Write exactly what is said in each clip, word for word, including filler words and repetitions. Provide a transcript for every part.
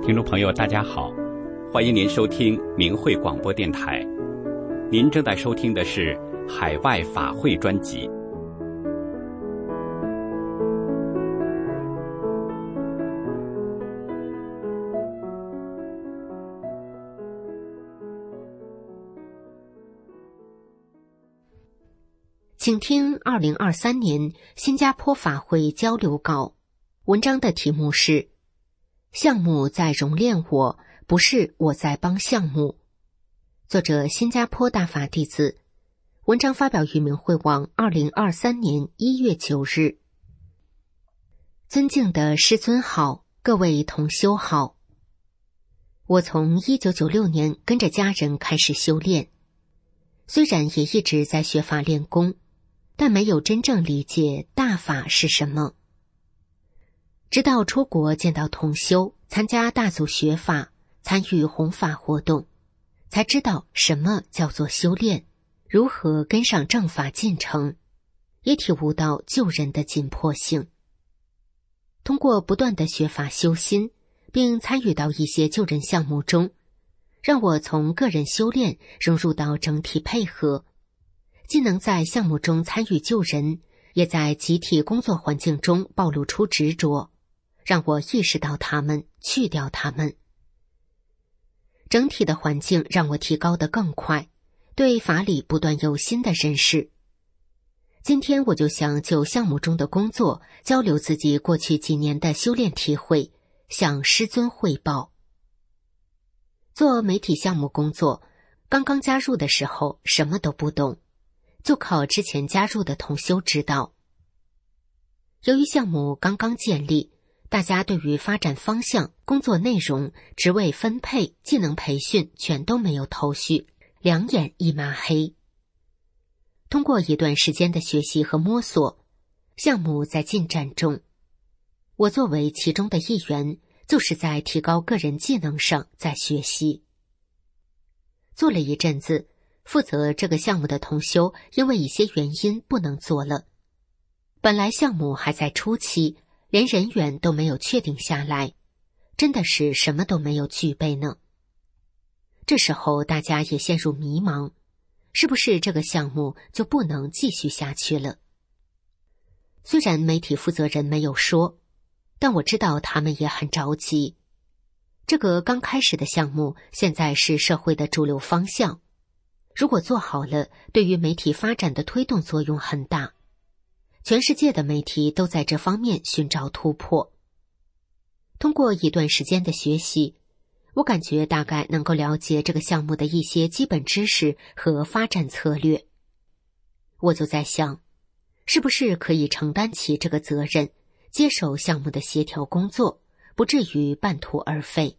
听众朋友大家好，欢迎您收听明慧广播电台。您正在收听的是海外法会专辑。 请听二零二三年新加坡法会交流稿，文章的题目是项目在熔炼我，不是我在帮项目。作者新加坡大法弟子，文章发表于明慧网二零二三年一月九日。尊敬的师尊好，各位同修好。我从一九九六年跟着家人开始修炼，虽然也一直在学法练功，但没有真正理解大法是什么。直到出国见到同修，参加大组学法，参与弘法活动，才知道什么叫做修炼，如何跟上正法进程，也体悟到救人的紧迫性。通过不断的学法修心，并参与到一些救人项目中，让我从个人修炼融入到整体配合，既能在项目中参与救人，也在集体工作环境中暴露出执着，让我意识到他们，去掉他们。整体的环境让我提高得更快，对法理不断有新的认识。今天我就想就项目中的工作交流自己过去几年的修炼体会，向师尊汇报。做媒体项目工作，刚刚加入的时候什么都不懂，就靠之前加入的同修指导。由于项目刚刚建立，大家对于发展方向、工作内容、职位分配、技能培训全都没有头绪，两眼一抹黑。通过一段时间的学习和摸索，项目在进展中。我作为其中的一员，就是在提高个人技能上在学习。做了一阵子，负责这个项目的同修因为一些原因不能做了。本来项目还在初期，连人员都没有确定下来，真的是什么都没有具备呢。这时候大家也陷入迷茫，是不是这个项目就不能继续下去了？虽然媒体负责人没有说，但我知道他们也很着急。这个刚开始的项目现在是社会的主流方向，如果做好了，对于媒体发展的推动作用很大。全世界的媒体都在这方面寻找突破。通过一段时间的学习，我感觉大概能够了解这个项目的一些基本知识和发展策略。我就在想，是不是可以承担起这个责任，接手项目的协调工作，不至于半途而废。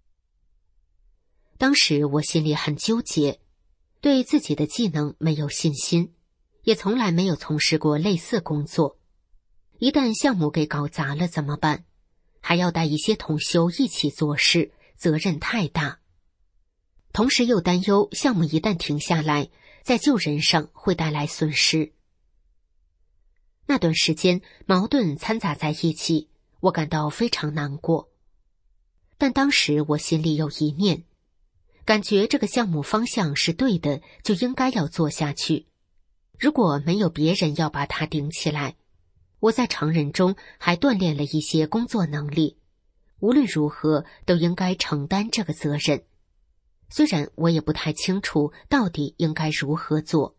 当时我心里很纠结，对自己的技能没有信心，也从来没有从事过类似工作。一旦项目给搞砸了怎么办？还要带一些同修一起做事，责任太大。同时又担忧项目一旦停下来，在救人上会带来损失。那段时间矛盾掺杂在一起，我感到非常难过。但当时我心里有一念，感觉这个项目方向是对的，就应该要做下去。如果没有别人要把它顶起来，我在常人中还锻炼了一些工作能力，无论如何都应该承担这个责任。虽然我也不太清楚到底应该如何做。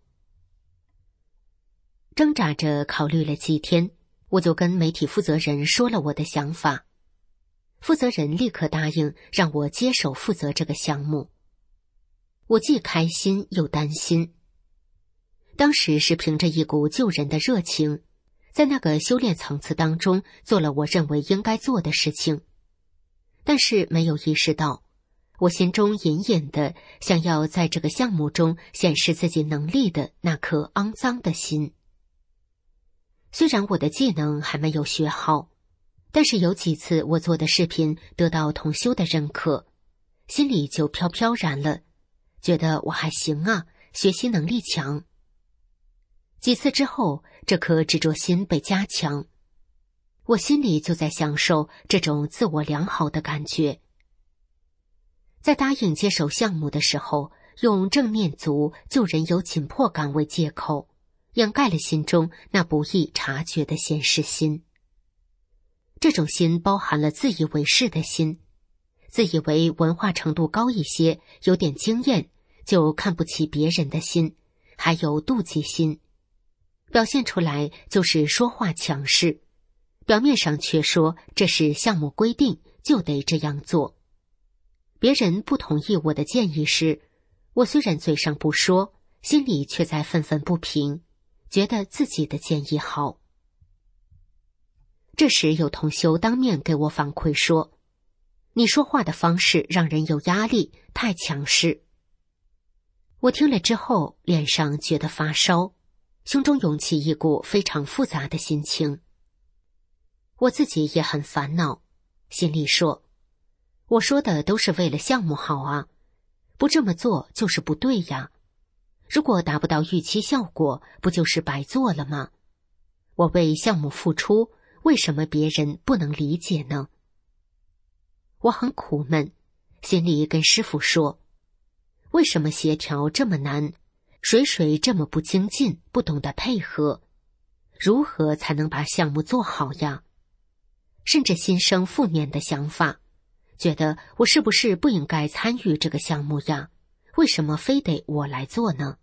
挣扎着考虑了几天，我就跟媒体负责人说了我的想法。负责人立刻答应让我接手负责这个项目。我既开心又担心。当时是凭着一股救人的热情，在那个修炼层次当中做了我认为应该做的事情，但是没有意识到，我心中隐隐的想要在这个项目中显示自己能力的那颗肮脏的心。虽然我的技能还没有学好，但是有几次我做的视频得到同修的认可，心里就飘飘然了，觉得我还行啊，学习能力强。几次之后，这颗执着心被加强，我心里就在享受这种自我良好的感觉， 在答应接手项目的时候，用正面足、救人有紧迫感为借口，掩盖了心中那不易察觉的现实心。这种心包含了自以为是的心，自以为文化程度高一些，有点经验，就看不起别人的心，还有妒忌心。表现出来就是说话强势，表面上却说这是项目规定，就得这样做。别人不同意我的建议时，我虽然嘴上不说，心里却在愤愤不平，觉得自己的建议好。这时有同修当面给我反馈说，你说话的方式让人有压力，太强势。我听了之后，脸上觉得发烧，胸中涌起一股非常复杂的心情。我自己也很烦恼，心里说，我说的都是为了项目好啊，不这么做就是不对呀。如果达不到预期效果，不就是白做了吗？我为项目付出，为什么别人不能理解呢？我很苦闷，心里跟师父说，为什么协调这么难？水水这么不精进，不懂得配合，如何才能把项目做好呀？甚至心生负面的想法，觉得我是不是不应该参与这个项目呀？为什么非得我来做呢？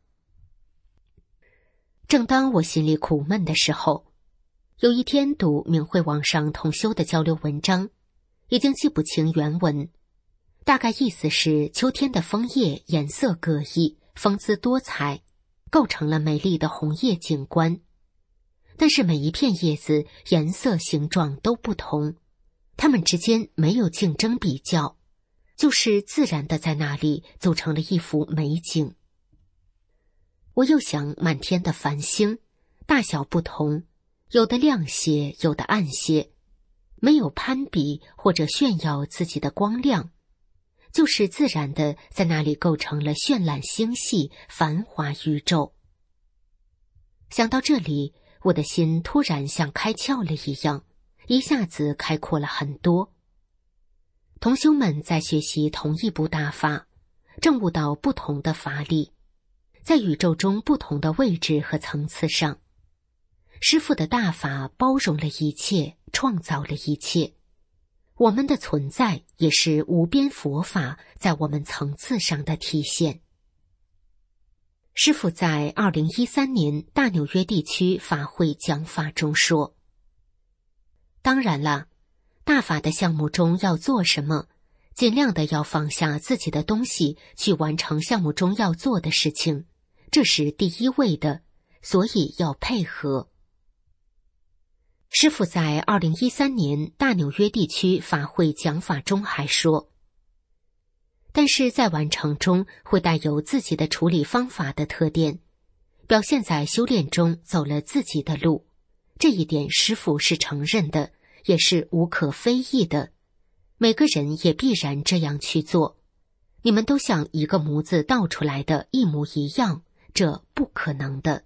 正当我心里苦闷的时候，有一天读明慧网上同修的交流文章，已经记不清原文，大概意思是秋天的枫叶颜色各异，风姿多彩，构成了美丽的红叶景观。但是每一片叶子颜色形状都不同，它们之间没有竞争比较，就是自然的在那里组成了一幅美景。我又想满天的繁星，大小不同，有的亮些，有的暗些，没有攀比或者炫耀自己的光亮，就是自然的在那里构成了绚烂星系，繁华宇宙。想到这里，我的心突然像开窍了一样，一下子开阔了很多。同修们在学习同一部大法，证悟到不同的法理，在宇宙中不同的位置和层次上。师父的大法包容了一切，创造了一切。我们的存在也是无边佛法在我们层次上的体现。师父在二零一三年大纽约地区法会讲法中说，当然了，大法的项目中要做什么，尽量的要放下自己的东西去完成项目中要做的事情，这是第一位的，所以要配合。师父在二零一三年大纽约地区法会讲法中还说，但是在完成中会带有自己的处理方法的特点，表现在修炼中走了自己的路，这一点师父是承认的，也是无可非议的，每个人也必然这样去做。你们都像一个模子倒出来的一模一样，这不可能的。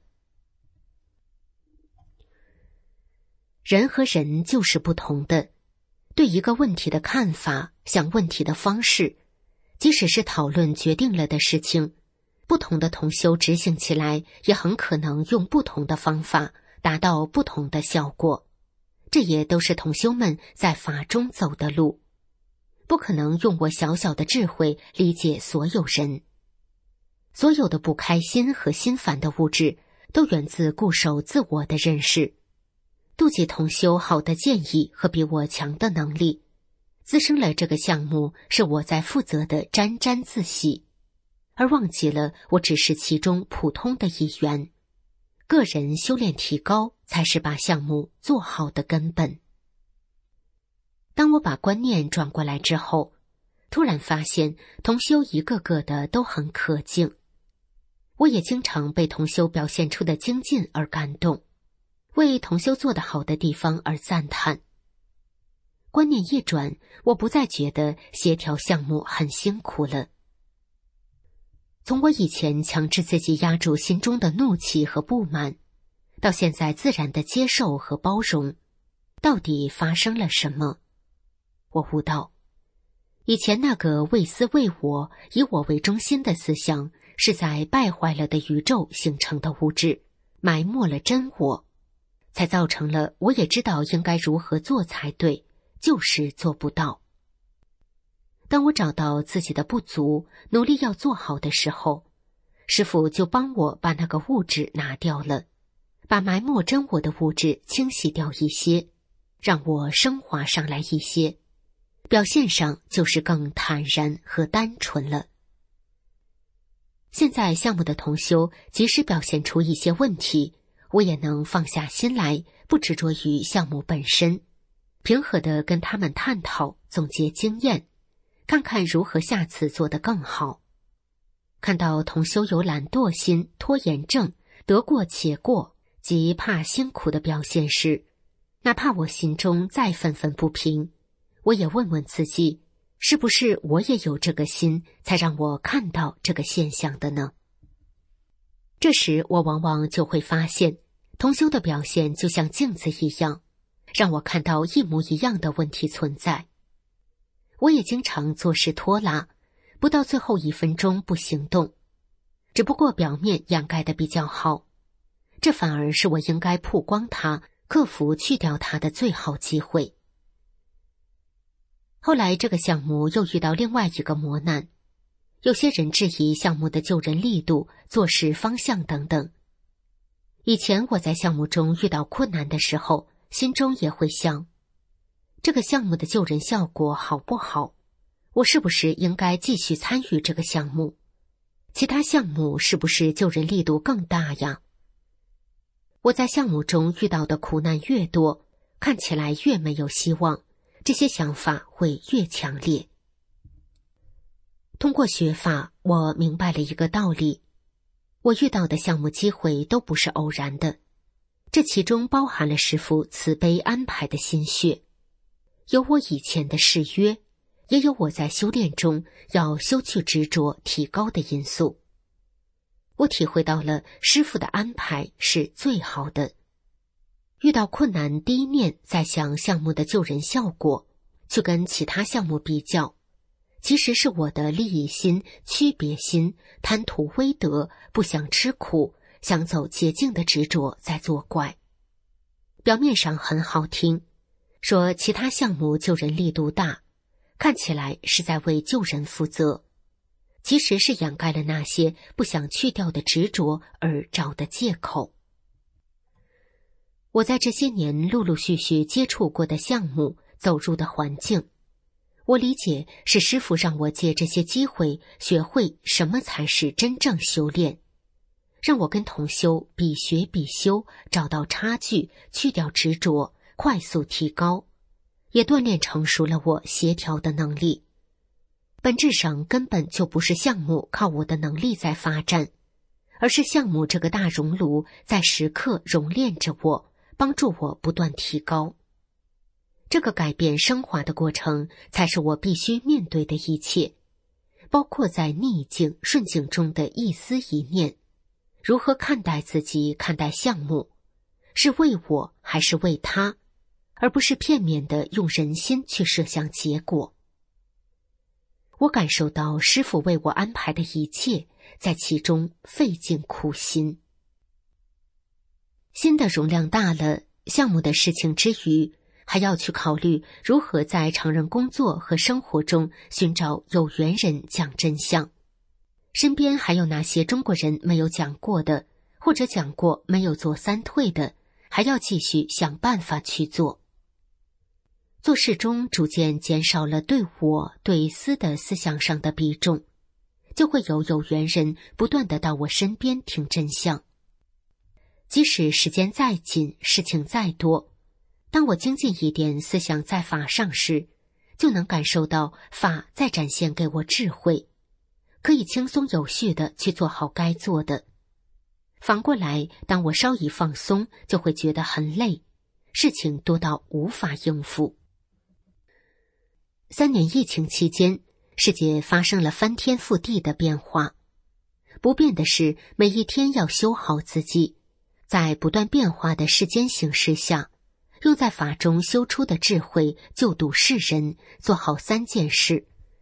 人和人就是不同的，对一个问题的看法，想问题的方式，即使是讨论决定了的事情，不同的同修执行起来也很可能用不同的方法达到不同的效果，这也都是同修们在法中走的路，不可能用我小小的智慧理解所有人。所有的不开心和心烦的物质都源自固守自我的认识，妒忌同修好的建议和比我强的能力，滋生了这个项目是我在负责的沾沾自喜，而忘记了我只是其中普通的一员。个人修炼提高才是把项目做好的根本。当我把观念转过来之后，突然发现同修一个个的都很可敬，我也经常被同修表现出的精进而感动，为同修做得好的地方而赞叹。观念一转，我不再觉得协调项目很辛苦了。从我以前强制自己压住心中的怒气和不满，到现在自然的接受和包容，到底发生了什么？我悟到， 以前那个为私为我、以我为中心的思想，是在败坏了的宇宙形成的物质，埋没了真我，才造成了我也知道应该如何做才对，就是做不到。当我找到自己的不足，努力要做好的时候，师父就帮我把那个物质拿掉了，把埋没真我的物质清洗掉一些，让我升华上来一些，表现上就是更坦然和单纯了。现在项目的同修即使表现出一些问题，我也能放下心来，不执着于项目本身，平和地跟他们探讨，总结经验，看看如何下次做得更好。看到同修有懒惰心、拖延症、得过且过及怕辛苦的表现时，哪怕我心中再愤愤不平，我也问问自己，是不是我也有这个心，才让我看到这个现象的呢？这时我往往就会发现，同修的表现就像镜子一样，让我看到一模一样的问题存在。我也经常做事拖拉，不到最后一分钟不行动，只不过表面掩盖的比较好，这反而是我应该曝光它、克服去掉它的最好机会。后来这个项目又遇到另外一个磨难，有些人质疑项目的救人力度、做事方向等等。以前我在项目中遇到困难的时候，心中也会想，这个项目的救人效果好不好？我是不是应该继续参与这个项目？其他项目是不是救人力度更大呀？我在项目中遇到的苦难越多，看起来越没有希望，这些想法会越强烈。通过学法，我明白了一个道理，我遇到的项目机会都不是偶然的，这其中包含了师父慈悲安排的心血，有我以前的誓约，也有我在修炼中要修去执着提高的因素。我体会到了师父的安排是最好的。遇到困难第一念再想项目的救人效果，去跟其他项目比较，其实是我的利益心、区别心、贪图威德、不想吃苦、想走捷径的执着在作怪。表面上很好听，说其他项目救人力度大，看起来是在为救人负责，其实是掩盖了那些不想去掉的执着而找的借口。我在这些年陆陆续续接触过的项目，走入的环境，我理解是师父让我借这些机会学会什么才是真正修炼，让我跟同修比学比修，找到差距，去掉执着，快速提高，也锻炼成熟了我协调的能力。本质上根本就不是项目靠我的能力在发展，而是项目这个大熔炉在时刻熔炼着我，帮助我不断提高。这个改变升华的过程，才是我必须面对的一切，包括在逆境、顺境中的一丝一念，如何看待自己、看待项目，是为我还是为他，而不是片面的用人心去设想结果。我感受到师父为我安排的一切，在其中费尽苦心。心的容量大了，项目的事情之余，还要去考虑如何在常人工作和生活中寻找有缘人讲真相。身边还有那些中国人没有讲过的，或者讲过没有做三退的，还要继续想办法去做。做事中逐渐减少了对我对私的思想上的比重，就会有有缘人不断地到我身边听真相。即使时间再紧，事情再多，当我精进一点思想在法上时，就能感受到法在展现给我智慧，可以轻松有序地去做好该做的。反过来，当我稍一放松，就会觉得很累，事情多到无法应付。三年疫情期间，世界发生了翻天覆地的变化。不变的是，每一天要修好自己，在不断变化的世间形势下，用在法中修出的智慧救度世人，做好三件事，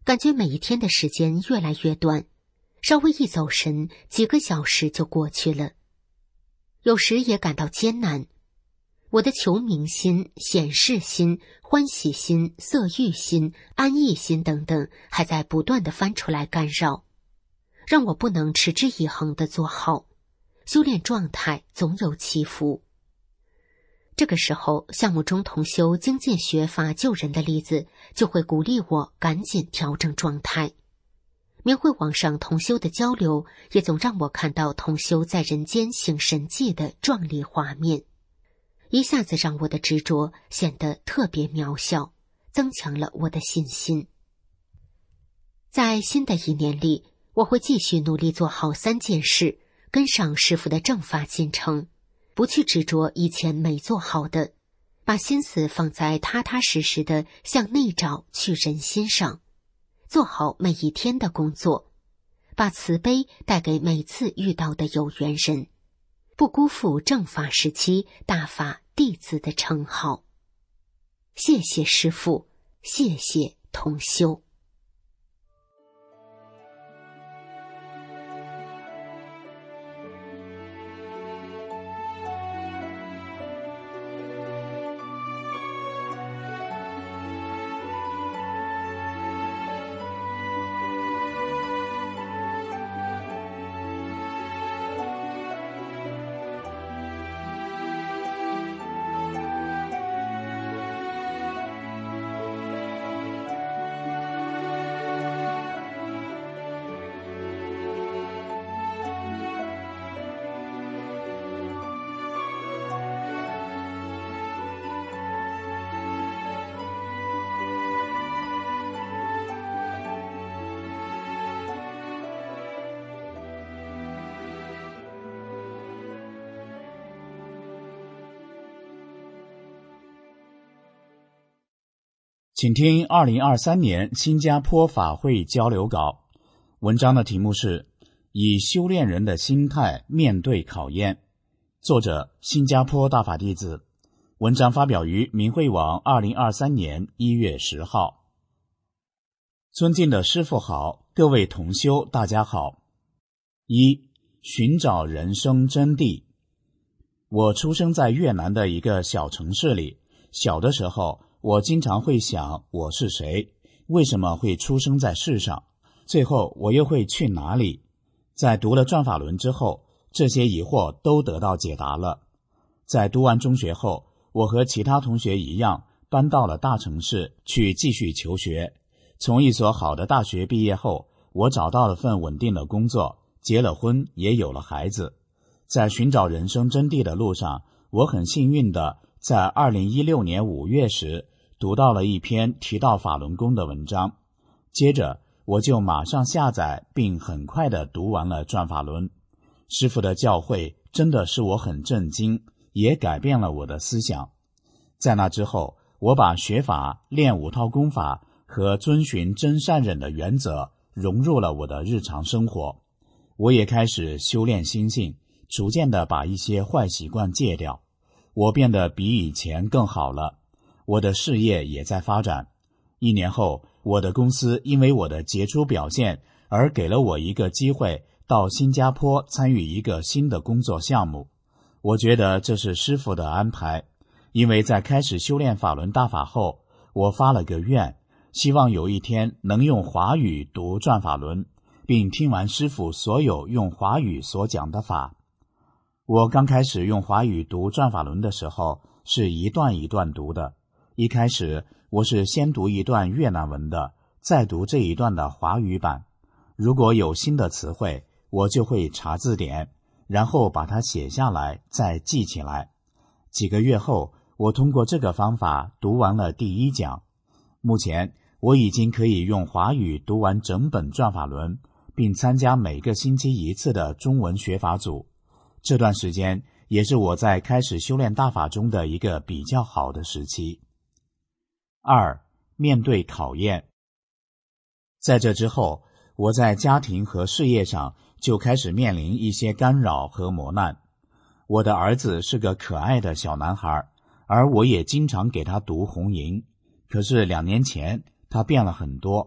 感觉每一天的时间越来越短，稍微一走神，几个小时就过去了。有时也感到艰难，我的求名心、显示心、欢喜心、色欲心、安逸心等等，还在不断地翻出来干扰，让我不能持之以恒地做好，修炼状态总有起伏。这个时候，项目中同修精进学法救人的例子，就会鼓励我赶紧调整状态。明慧网上同修的交流，也总让我看到同修在人间行神迹的壮丽画面，一下子让我的执着显得特别渺小，增强了我的信心。在新的一年里，我会继续努力做好三件事，跟上师父的正法进程，不去执着以前没做好的，把心思放在踏踏实实的向内找去人心上，做好每一天的工作，把慈悲带给每次遇到的有缘人，不辜负正法时期大法弟子的称号。谢谢师父，谢谢同修。 请听二零二三年新加坡法会交流稿，文章的题目是以修炼人的心态面对考验，作者新加坡大法弟子，文章发表于明慧网二零二三年一月十号。尊敬的师父好，各位同修大家好。一、寻找人生真谛。我出生在越南的一个小城市里，小的时候我经常会想我是谁，为什么会出生在世上，最后我又会去哪里。在读了转法轮之后，这些疑惑都得到解答了。在读完中学后，我和其他同学一样搬到了大城市去继续求学。从一所好的大学毕业后，我找到了份稳定的工作，结了婚，也有了孩子。在寻找人生真谛的路上，我很幸运的在二零一六年五月时读到了一篇提到法轮功的文章，接着我就马上下载并很快地读完了转法轮。师父的教诲真的使我很震惊，也改变了我的思想。在那之后，我把学法、练五套功法和遵循真善忍的原则融入了我的日常生活。我也开始修炼心性，逐渐地把一些坏习惯戒掉。我变得比以前更好了，我的事业也在发展。一年后，我的公司因为我的杰出表现而给了我一个机会到新加坡参与一个新的工作项目。我觉得这是师父的安排，因为在开始修炼法轮大法后，我发了个愿，希望有一天能用华语读转法轮，并听完师父所有用华语所讲的法。我刚开始用华语读转法轮的时候，是一段一段读的。一开始我是先读一段越南文的，再读这一段的华语版。如果有新的词汇，我就会查字典，然后把它写下来，再记起来。几个月后，我通过这个方法读完了第一讲。目前我已经可以用华语读完整本转法轮，并参加每个星期一次的中文学法组。这段时间也是我在开始修炼大法中的一个比较好的时期。二、面对考验。在这之后，我在家庭和事业上就开始面临一些干扰和磨难。我的儿子是个可爱的小男孩，而我也经常给他读红吟。可是两年前他变了很多，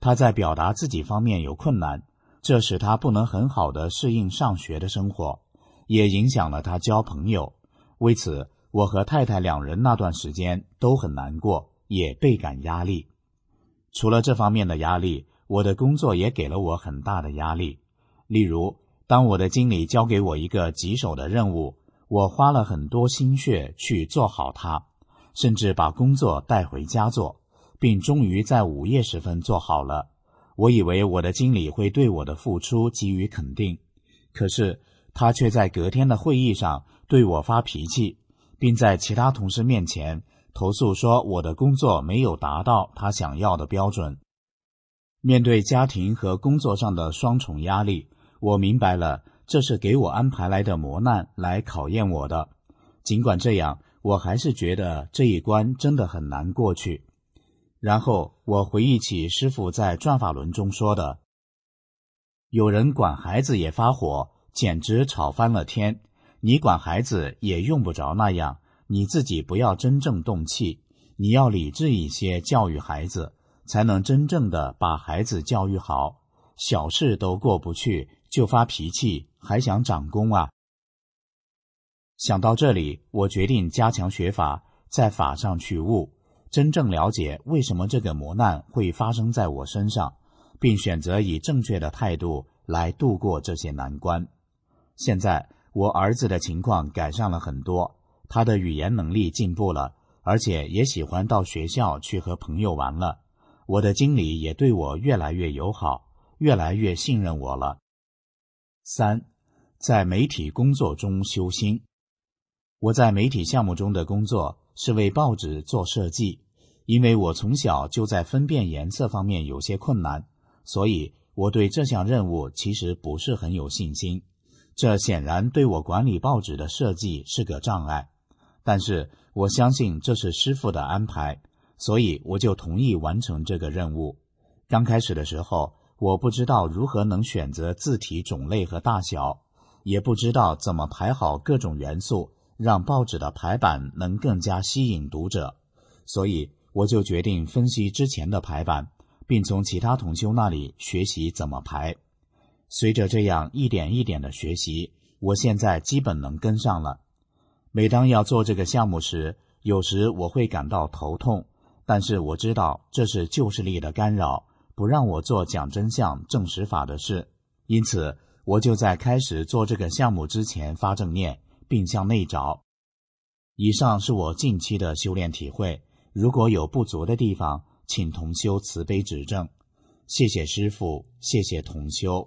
他在表达自己方面有困难，这使他不能很好地适应上学的生活，也影响了他交朋友。为此，我和太太两人那段时间都很难过，也倍感压力。除了这方面的压力，我的工作也给了我很大的压力。例如，当我的经理交给我一个棘手的任务，我花了很多心血去做好它，甚至把工作带回家做，并终于在午夜时分做好了。我以为我的经理会对我的付出给予肯定，可是他却在隔天的会议上对我发脾气，并在其他同事面前投诉说我的工作没有达到他想要的标准。面对家庭和工作上的双重压力，我明白了这是给我安排来的磨难，来考验我的。尽管这样，我还是觉得这一关真的很难过去。然后我回忆起师父在转法轮中说的，有人管孩子也发火，简直吵翻了天，你管孩子也用不着那样，你自己不要真正动气，你要理智一些教育孩子，才能真正的把孩子教育好。小事都过不去就发脾气，还想长功啊。想到这里，我决定加强学法，在法上去悟，真正了解为什么这个磨难会发生在我身上，并选择以正确的态度来度过这些难关。现在我儿子的情况改善了很多，他的语言能力进步了，而且也喜欢到学校去和朋友玩了。我的经理也对我越来越友好，越来越信任我了。三，在媒体工作中修心。我在媒体项目中的工作是为报纸做设计，因为我从小就在分辨颜色方面有些困难，所以我对这项任务其实不是很有信心。这显然对我管理报纸的设计是个障碍，但是我相信这是师父的安排，所以我就同意完成这个任务。刚开始的时候，我不知道如何能选择字体种类和大小，也不知道怎么排好各种元素，让报纸的排版能更加吸引读者，所以我就决定分析之前的排版，并从其他同修那里学习怎么排。随着这样一点一点的学习，我现在基本能跟上了。每当要做这个项目时，有时我会感到头痛，但是我知道这是旧势力的干扰，不让我做讲真相证实法的事，因此我就在开始做这个项目之前发正念，并向内找。以上是我近期的修炼体会，如果有不足的地方，请同修慈悲指正。谢谢师父，谢谢同修。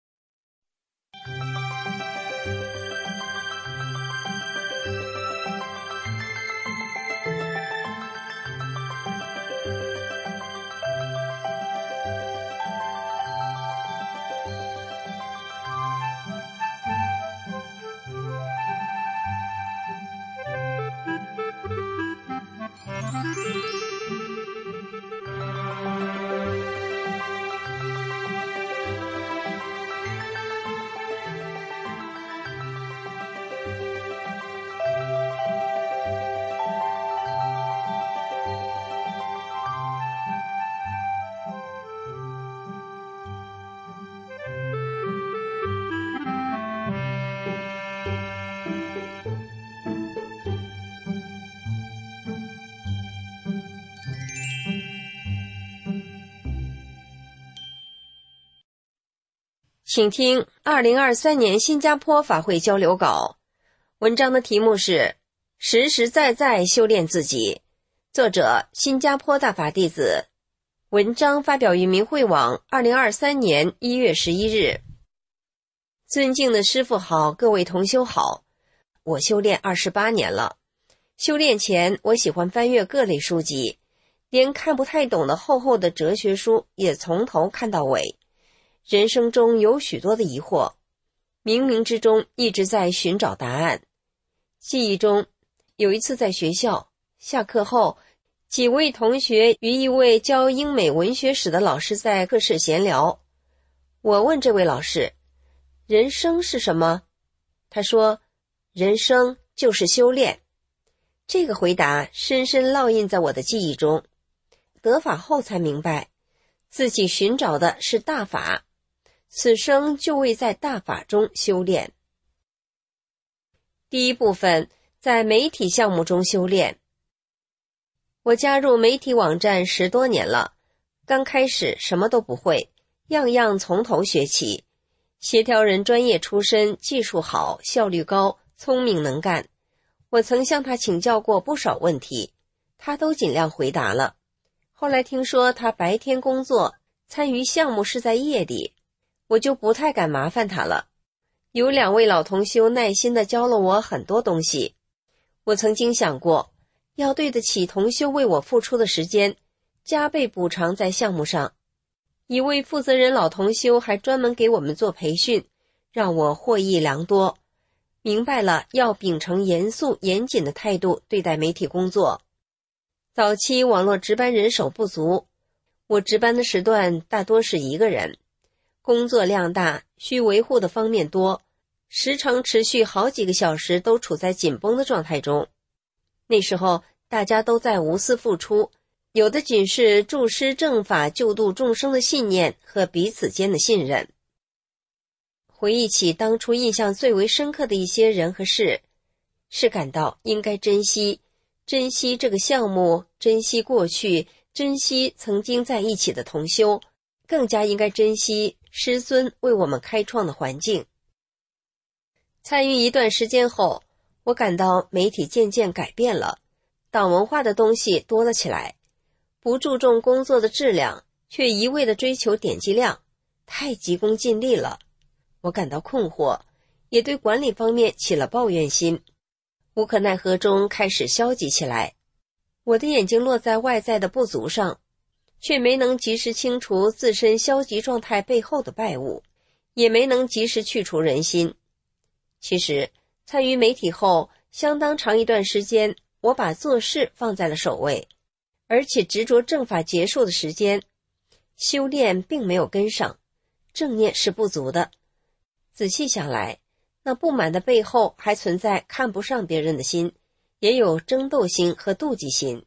请听二零二三年新加坡法会交流稿，文章的题目是实实在在修炼自己，作者新加坡大法弟子，文章发表于明慧网二零二三年一月十一日。尊敬的师父好，各位同修好，我修炼二十八年了。修炼前我喜欢翻阅各类书籍，连看不太懂的厚厚的哲学书也从头看到尾。人生中有许多的疑惑，冥冥之中一直在寻找答案。记忆中有一次在学校下课后，几位同学与一位教英美文学史的老师在课室闲聊。我问这位老师，人生是什么？他说，人生就是修炼。这个回答深深烙印在我的记忆中。得法后才明白， 自己寻找的是大法，此生就为在大法中修炼。第一部分，在媒体项目中修炼。我加入媒体网站十多年了，刚开始什么都不会，样样从头学起。协调人专业出身，技术好，效率高，聪明能干。我曾向他请教过不少问题，他都尽量回答了。后来听说他白天工作，参与项目是在夜里，我就不太敢麻烦他了。有两位老同修耐心地教了我很多东西。我曾经想过，要对得起同修为我付出的时间，加倍补偿在项目上。一位负责人老同修还专门给我们做培训，让我获益良多，明白了要秉承严肃严谨的态度对待媒体工作。早期网络值班人手不足，我值班的时段大多是一个人，工作量大，需维护的方面多，时常持续好几个小时都处在紧绷的状态中。那时候大家都在无私付出，有的仅是助师正法救度众生的信念和彼此间的信任。回忆起当初印象最为深刻的一些人和事，是感到应该珍惜，珍惜这个项目，珍惜过去，珍惜曾经在一起的同修，更加应该珍惜师尊为我们开创的环境。参与一段时间后，我感到媒体渐渐改变了，党文化的东西多了起来，不注重工作的质量，却一味地追求点击量，太急功近利了。我感到困惑，也对管理方面起了抱怨心，无可奈何中开始消极起来。我的眼睛落在外在的不足上，却没能及时清除自身消极状态背后的败物，也没能及时去除人心。其实参与媒体后，相当长一段时间，我把做事放在了首位，而且执着正法结束的时间，修炼并没有跟上，正念是不足的。仔细想来，那不满的背后还存在看不上别人的心，也有争斗心和妒忌心。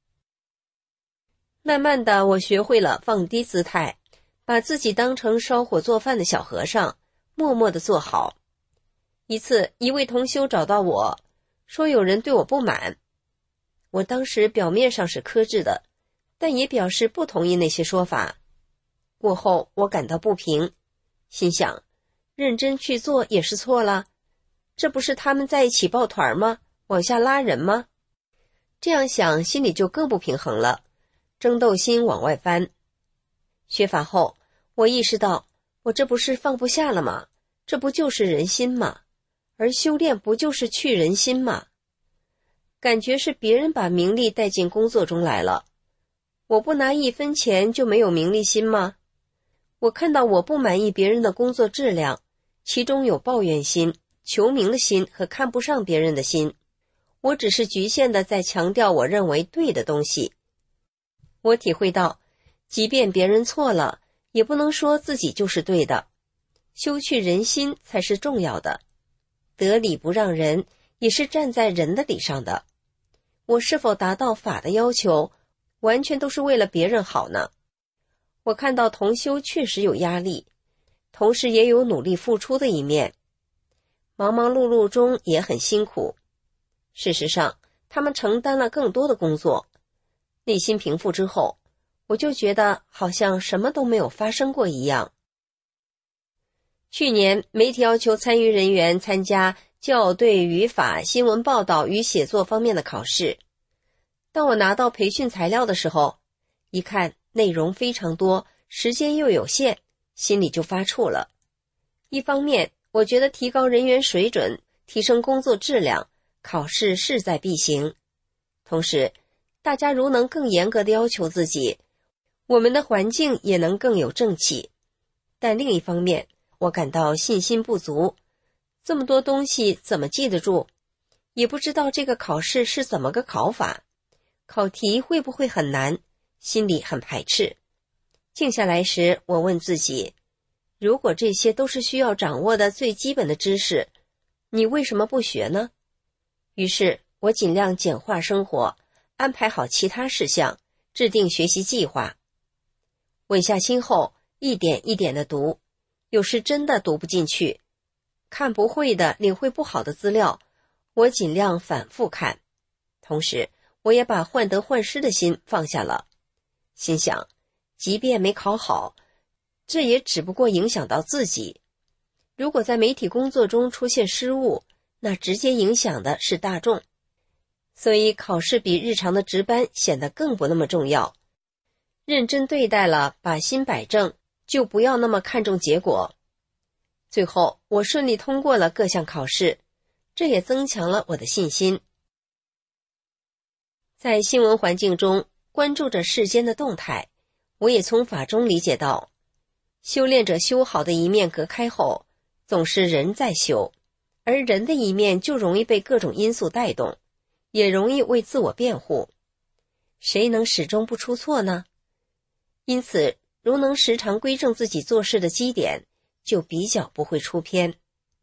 慢慢的，我学会了放低姿态，把自己当成烧火做饭的小和尚，默默地做好。一次，一位同修找到我，说有人对我不满。我当时表面上是克制的，但也表示不同意那些说法。过后，我感到不平，心想，认真去做也是错了，这不是他们在一起抱团吗？往下拉人吗？这样想，心里就更不平衡了，争斗心往外翻。学法后，我意识到，我这不是放不下了吗？这不就是人心吗？而修炼不就是去人心吗？感觉是别人把名利带进工作中来了，我不拿一分钱就没有名利心吗？我看到我不满意别人的工作质量，其中有抱怨心、求名的心和看不上别人的心，我只是局限的在强调我认为对的东西。我体会到，即便别人错了，也不能说自己就是对的，修去人心才是重要的。得理不让人，也是站在人的理上的。我是否达到法的要求，完全都是为了别人好呢？我看到同修确实有压力，同时也有努力付出的一面，忙忙碌碌中也很辛苦。事实上，他们承担了更多的工作。内心平复之后，我就觉得好像什么都没有发生过一样。去年，媒体要求参与人员参加校对语法、新闻报道与写作方面的考试。当我拿到培训材料的时候，一看内容非常多，时间又有限，心里就发怵了。一方面，我觉得提高人员水准，提升工作质量，考试势在必行。同时，大家如能更严格地要求自己，我们的环境也能更有正气。但另一方面，我感到信心不足，这么多东西怎么记得住？也不知道这个考试是怎么个考法，考题会不会很难？心里很排斥。静下来时，我问自己，如果这些都是需要掌握的最基本的知识，你为什么不学呢？于是我尽量简化生活，安排好其他事项，制定学习计划。 稳下心后，一点一点地读，有时真的读不进去，看不会的、领会不好的资料，我尽量反复看。同时，我也把患得患失的心放下了，心想，即便没考好，这也只不过影响到自己。如果在媒体工作中出现失误，那直接影响的是大众。所以考试比日常的值班显得更不那么重要。认真对待了，把心摆正，就不要那么看重结果。最后，我顺利通过了各项考试，这也增强了我的信心。在新闻环境中关注着世间的动态，我也从法中理解到，修炼者修好的一面隔开后，总是人在修，而人的一面就容易被各种因素带动，也容易为自我辩护。谁能始终不出错呢？因此，如能时常归正自己做事的基点，就比较不会出偏。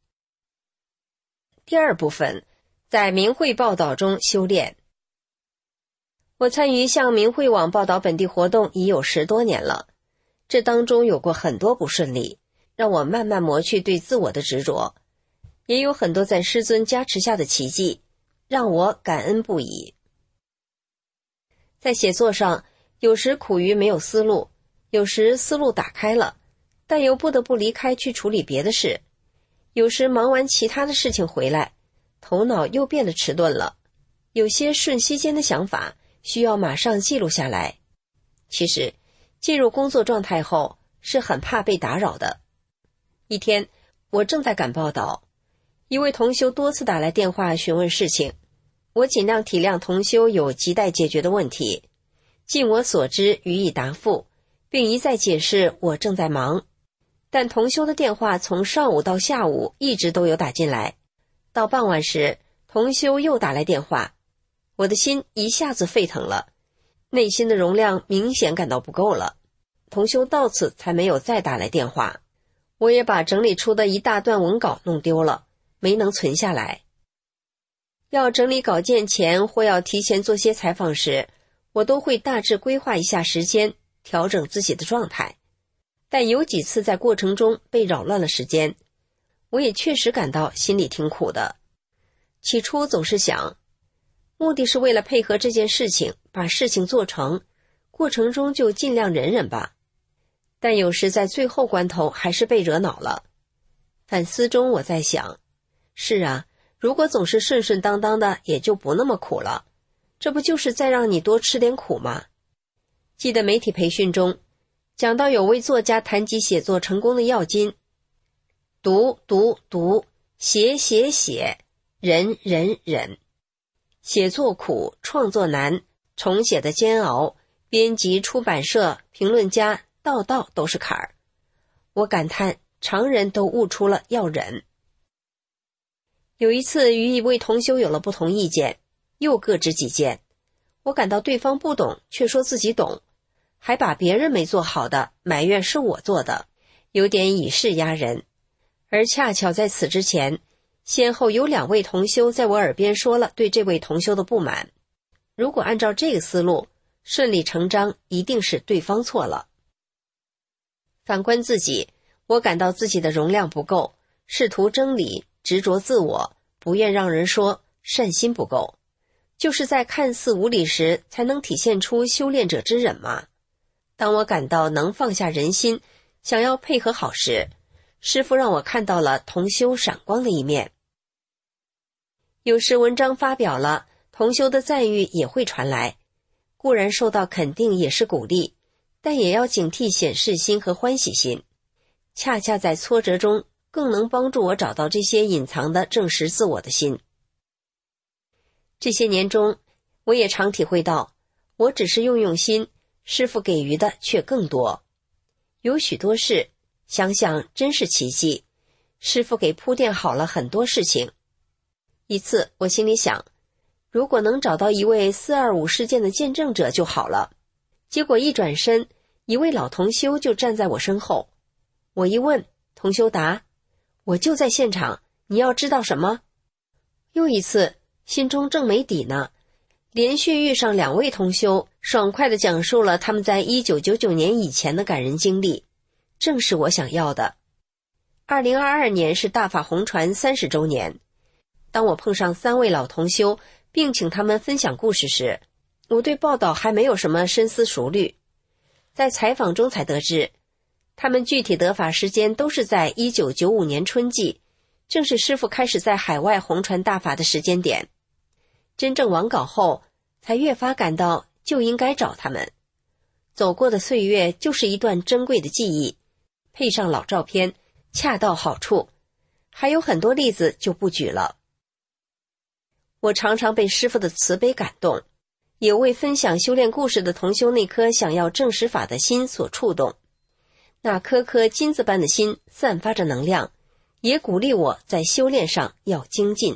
第二部分，在明慧报道中修炼。我参与向明慧网报道本地活动已有十多年了，这当中有过很多不顺利，让我慢慢磨去对自我的执着，也有很多在师尊加持下的奇迹，让我感恩不已。在写作上，有时苦于没有思路，有时思路打开了，但又不得不离开去处理别的事，有时忙完其他的事情回来，头脑又变得迟钝了，有些瞬息间的想法需要马上记录下来。其实进入工作状态后是很怕被打扰的。一天，我正在赶报道，一位同修多次打来电话询问事情，我尽量体谅同修有亟待解决的问题，尽我所知予以答复，并一再解释我正在忙。但同修的电话从上午到下午一直都有打进来，到傍晚时，同修又打来电话，我的心一下子沸腾了，内心的容量明显感到不够了。同修到此才没有再打来电话，我也把整理出的一大段文稿弄丢了，没能存下来。要整理稿件前或要提前做些采访时，我都会大致规划一下时间，调整自己的状态。但有几次在过程中被扰乱了时间，我也确实感到心里挺苦的。起初总是想，目的是为了配合这件事情，把事情做成，过程中就尽量忍忍吧。但有时在最后关头还是被惹恼了。反思中我在想，是啊，如果总是顺顺当当的，也就不那么苦了，这不就是在让你多吃点苦吗？记得媒体培训中讲到有位作家谈及写作成功的要金，读读读，写写写，忍忍忍。写作苦，创作难，重写的煎熬，编辑、出版社、评论家，道道都是坎儿。我感叹，常人都悟出了要忍。有一次与一位同修有了不同意见，又各执己见，我感到对方不懂，却说自己懂，还把别人没做好的埋怨是我做的，有点以势压人。而恰巧在此之前，先后有两位同修在我耳边说了对这位同修的不满。如果按照这个思路，顺理成章一定是对方错了。反观自己，我感到自己的容量不够，试图争理，执着自我，不愿让人说，善心不够。就是在看似无理时，才能体现出修炼者之忍嘛。当我感到能放下人心，想要配合好时，师父让我看到了同修闪光的一面。有时文章发表了，同修的赞誉也会传来，固然受到肯定也是鼓励，但也要警惕显示心和欢喜心。恰恰在挫折中，更能帮助我找到这些隐藏的证实自我的心。这些年中，我也常体会到，我只是用用心，师父给予的却更多。有许多事，想想真是奇迹，师父给铺垫好了很多事情。一次我心里想，如果能找到一位四二五事件的见证者就好了。结果一转身，一位老同修就站在我身后。我一问，同修答，我就在现场，你要知道什么？又一次，心中正没底呢， 连续遇上两位同修，爽快地讲述了他们在一九九九年以前的感人经历，正是我想要的。二零二二年是大法红传三十周年，当我碰上三位老同修，并请他们分享故事时，我对报道还没有什么深思熟虑。在采访中才得知，他们具体得法时间都是在一九九五年春季，正是师父开始在海外红传大法的时间点。真正完稿后，才越发感到就应该找他们。走过的岁月就是一段珍贵的记忆，配上老照片，恰到好处。还有很多例子就不举了。我常常被师父的慈悲感动，也为分享修炼故事的同修那颗想要证实法的心所触动。那颗颗金子般的心散发着能量，也鼓励我在修炼上要精进。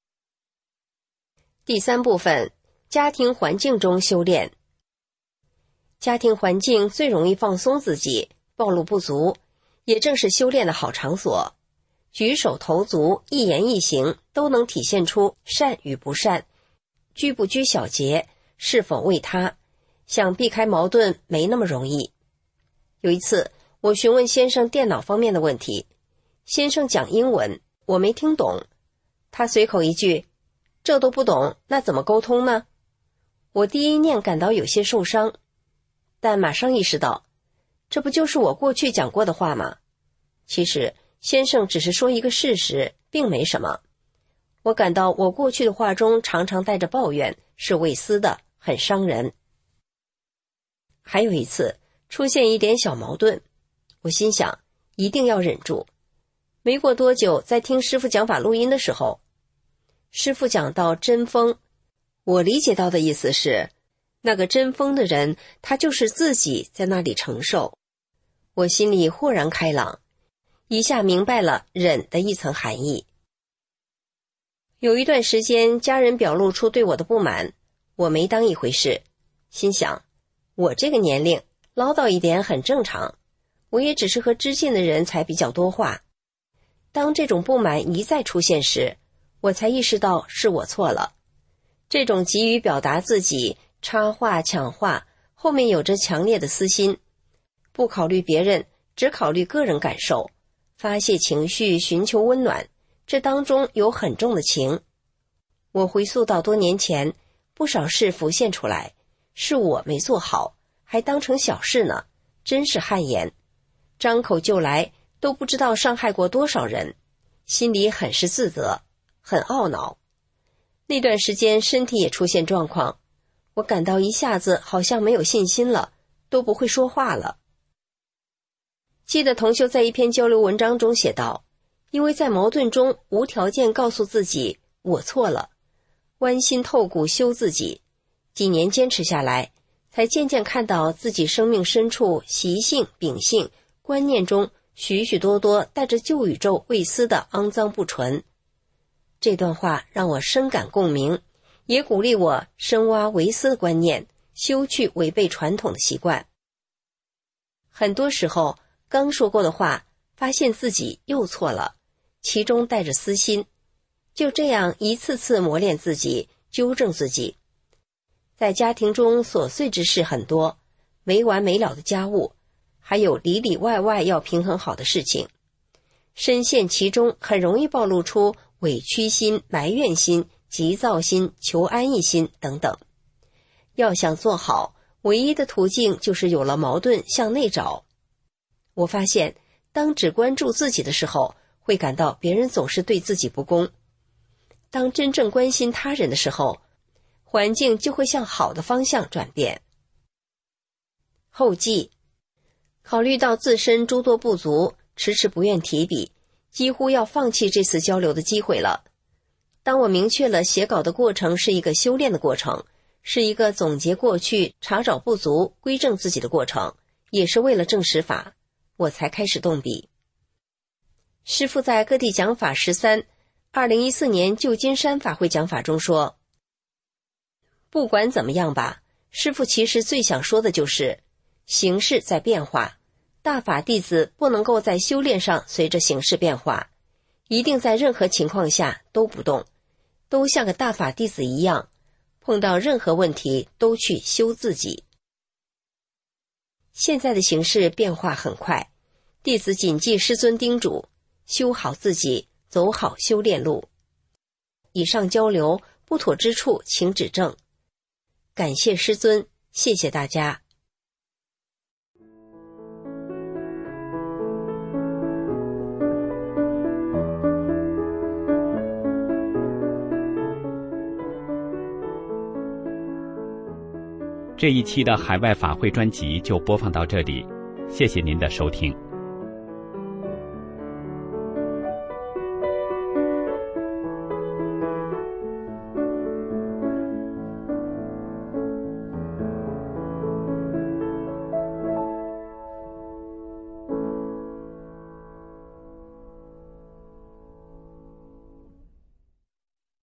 第三部分，家庭环境中修炼。家庭环境最容易放松自己，暴露不足，也正是修炼的好场所。举手投足，一言一行都能体现出善与不善，拘不拘小节，是否为他，想避开矛盾没那么容易。有一次，我询问先生电脑方面的问题，先生讲英文，我没听懂，他随口一句，这都不懂，那怎么沟通呢？我第一念感到有些受伤，但马上意识到，这不就是我过去讲过的话吗？其实先生只是说一个事实，并没什么。我感到我过去的话中常常带着抱怨，是未思的，很伤人。还有一次出现一点小矛盾，我心想一定要忍住。没过多久，在听师父讲法录音的时候，师父讲到真风，我理解到的意思是，那个真风的人，他就是自己在那里承受。我心里豁然开朗，一下明白了忍的一层含义。有一段时间，家人表露出对我的不满，我没当一回事，心想，我这个年龄唠叨一点很正常，我也只是和知信的人才比较多话。当这种不满一再出现时，我才意识到是我错了。这种急于表达自己、插话抢话，后面有着强烈的私心，不考虑别人，只考虑个人感受，发泄情绪，寻求温暖，这当中有很重的情。我回溯到多年前，不少事浮现出来，是我没做好，还当成小事呢，真是汗颜。张口就来，都不知道伤害过多少人，心里很是自责，很懊恼。那段时间身体也出现状况，我感到一下子好像没有信心了，都不会说话了。记得同修在一篇交流文章中写道，因为在矛盾中无条件告诉自己我错了，剜心透骨修自己，几年坚持下来，才渐渐看到自己生命深处习性、秉性、观念中许许多多带着旧宇宙未思的肮脏不纯。这段话让我深感共鸣，也鼓励我深挖唯思的观念，修去违背传统的习惯。很多时候刚说过的话，发现自己又错了，其中带着私心，就这样一次次磨练自己，纠正自己。在家庭中琐碎之事很多，没完没了的家务，还有里里外外要平衡好的事情，深陷其中很容易暴露出委屈心、埋怨心、急躁心、求安逸心等等。要想做好，唯一的途径就是有了矛盾向内找。我发现当只关注自己的时候，会感到别人总是对自己不公。当真正关心他人的时候，环境就会向好的方向转变。后记，考虑到自身诸多不足，迟迟不愿提笔，几乎要放弃这次交流的机会了。当我明确了写稿的过程是一个修炼的过程，是一个总结过去、查找不足、归正自己的过程，也是为了证实法，我才开始动笔。师父在各地讲法十三，二零一四年旧金山法会讲法中说，不管怎么样吧，师父其实最想说的就是形势在变化，大法弟子不能够在修炼上随着形势变化，一定在任何情况下都不动，都像个大法弟子一样， 碰到任何问题都去修自己。现在的形势变化很快，弟子谨记师尊叮嘱，修好自己，走好修炼路。以上交流不妥之处请指正。感谢师尊，谢谢大家。 这一期的海外法会专辑就播放到这里，谢谢您的收听。